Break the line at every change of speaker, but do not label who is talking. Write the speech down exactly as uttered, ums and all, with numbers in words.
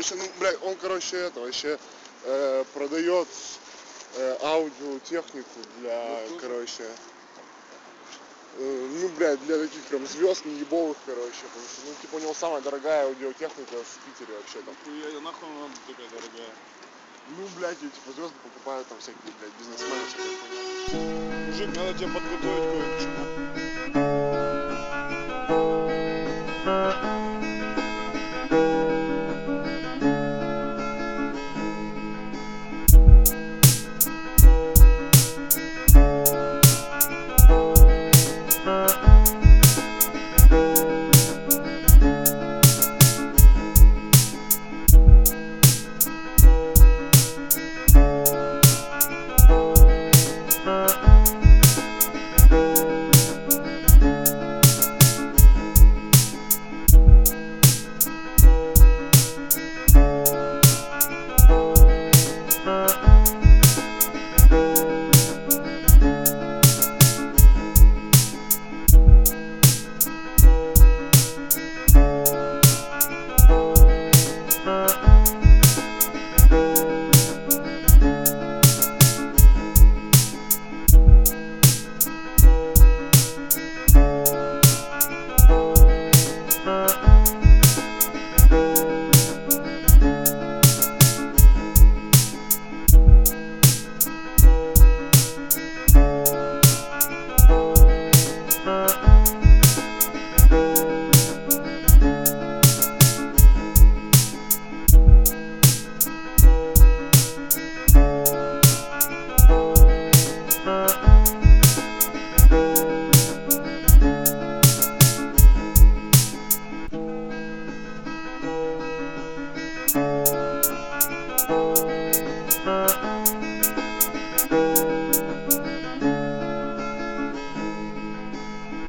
Короче, ну, блядь, он, короче, это, вообще э, продает э, аудиотехнику для,
Ну,
короче, э, ну, блядь, для таких прям звезд неебовых, короче, потому что, ну, типа, у него самая дорогая аудиотехника в Питере вообще там.
Хуя, нахуй она такая дорогая?
Ну, блядь, и, типа, звезды покупают там всякие, блядь, бизнесмены, всякие хуйня.
Мужик, надо тебя подготовить кое-что.